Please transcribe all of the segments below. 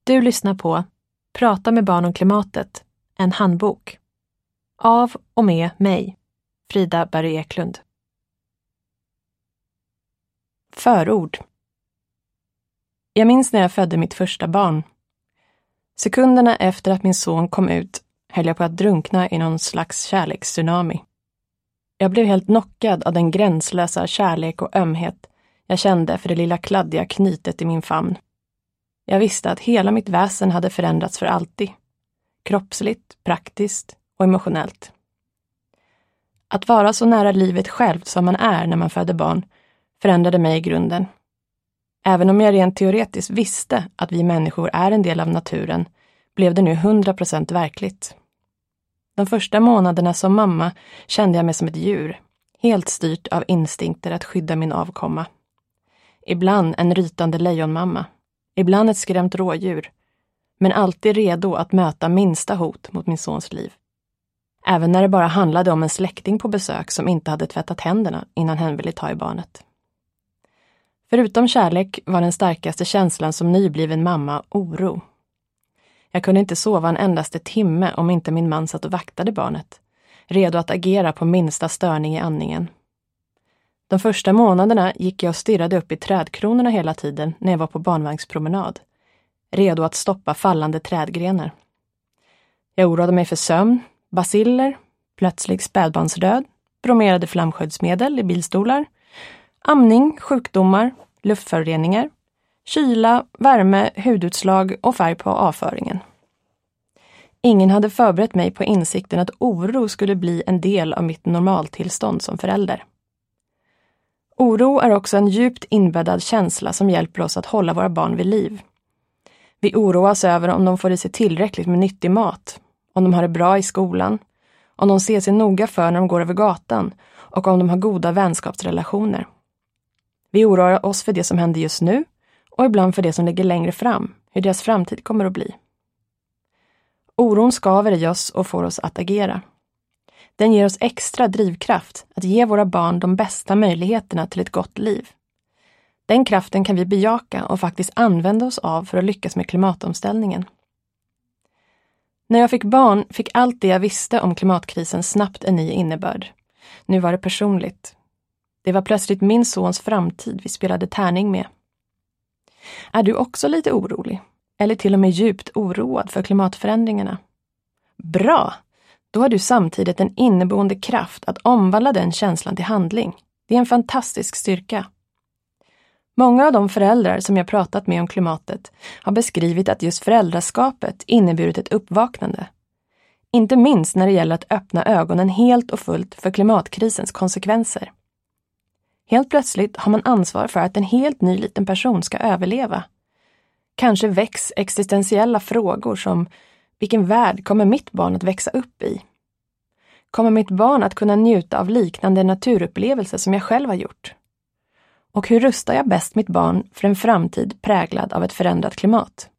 Du lyssnar på Prata med barn om klimatet, en handbok. Av och med mig, Frida Berg Eklund. Förord. Jag minns när jag födde mitt första barn. Sekunderna efter att min son kom ut höll jag på att drunkna i någon slags kärlekstsunami. Jag blev helt knockad av den gränslösa kärlek och ömhet jag kände för det lilla kladdiga knytet i min famn. Jag visste att hela mitt väsen hade förändrats för alltid. Kroppsligt, praktiskt och emotionellt. Att vara så nära livet självt som man är när man föder barn förändrade mig i grunden. Även om jag rent teoretiskt visste att vi människor är en del av naturen, blev det nu 100% verkligt. De första månaderna som mamma kände jag mig som ett djur, helt styrt av instinkter att skydda min avkomma. Ibland en rytande lejonmamma, ibland ett skrämt rådjur, men alltid redo att möta minsta hot mot min sons liv. Även när det bara handlade om en släkting på besök som inte hade tvättat händerna innan hen ville ta i barnet. Förutom kärlek var den starkaste känslan som nybliven mamma oro. Jag kunde inte sova en endaste timme om inte min man satt och vaktade barnet, redo att agera på minsta störning i andningen. De första månaderna gick jag och stirrade upp i trädkronorna hela tiden när jag var på barnvagnspromenad, redo att stoppa fallande trädgrenar. Jag oroade mig för sömn, baciller, plötslig spädbarnsdöd, bromerade flamskyddsmedel i bilstolar, amning, sjukdomar, luftföroreningar, kyla, värme, hudutslag och färg på avföringen. Ingen hade förberett mig på insikten att oro skulle bli en del av mitt normaltillstånd som förälder. Oro är också en djupt inbäddad känsla som hjälper oss att hålla våra barn vid liv. Vi oroas över om de får i sig tillräckligt med nyttig mat, om de har det bra i skolan, om de ser sig noga för när de går över gatan och om de har goda vänskapsrelationer. Vi oroar oss för det som händer just nu och ibland för det som ligger längre fram, hur deras framtid kommer att bli. Oron skaver i oss och får oss att agera. Den ger oss extra drivkraft att ge våra barn de bästa möjligheterna till ett gott liv. Den kraften kan vi bejaka och faktiskt använda oss av för att lyckas med klimatomställningen. När jag fick barn fick allt det jag visste om klimatkrisen snabbt en ny innebörd. Nu var det personligt. Det var plötsligt min sons framtid vi spelade tärning med. Är du också lite orolig? Eller till och med djupt oroad för klimatförändringarna? Bra! Då har du samtidigt en inneboende kraft att omvandla den känslan till handling. Det är en fantastisk styrka. Många av de föräldrar som jag pratat med om klimatet har beskrivit att just föräldraskapet inneburit ett uppvaknande. Inte minst när det gäller att öppna ögonen helt och fullt för klimatkrisens konsekvenser. Helt plötsligt har man ansvar för att en helt ny liten person ska överleva. Kanske väcks existentiella frågor som: vilken värld kommer mitt barn att växa upp i? Kommer mitt barn att kunna njuta av liknande naturupplevelser som jag själv har gjort? Och hur rustar jag bäst mitt barn för en framtid präglad av ett förändrat klimat?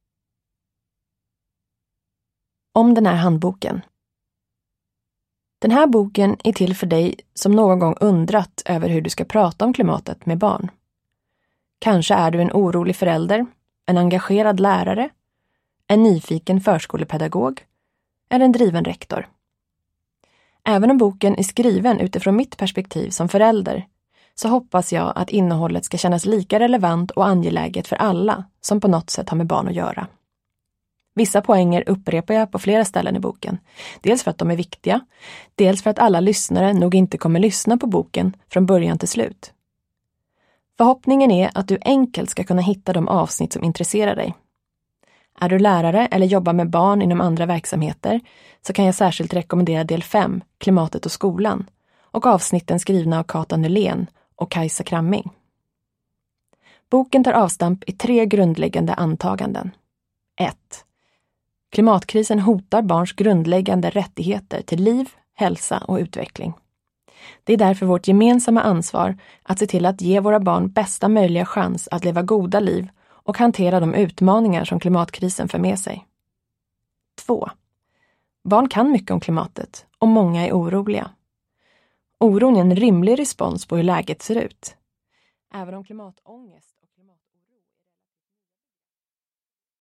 Om den här handboken. Den här boken är till för dig som någon gång undrat över hur du ska prata om klimatet med barn. Kanske är du en orolig förälder, en engagerad lärare, en nyfiken förskolepedagog eller en driven rektor. Även om boken är skriven utifrån mitt perspektiv som förälder, så hoppas jag att innehållet ska kännas lika relevant och angeläget för alla som på något sätt har med barn att göra. Vissa poänger upprepar jag på flera ställen i boken, dels för att de är viktiga, dels för att alla lyssnare nog inte kommer lyssna på boken från början till slut. Förhoppningen är att du enkelt ska kunna hitta de avsnitt som intresserar dig. Är du lärare eller jobbar med barn inom andra verksamheter så kan jag särskilt rekommendera del 5, Klimatet och skolan, och avsnitten skrivna av Kata Nylén och Kajsa Kramming. Boken tar avstamp i 3 grundläggande antaganden. 1. Klimatkrisen hotar barns grundläggande rättigheter till liv, hälsa och utveckling. Det är därför vårt gemensamma ansvar att se till att ge våra barn bästa möjliga chans att leva goda liv och hantera de utmaningar som klimatkrisen för med sig. 2. Barn kan mycket om klimatet och många är oroliga. Oron är en rimlig respons på hur läget ser ut. Även om klimatångest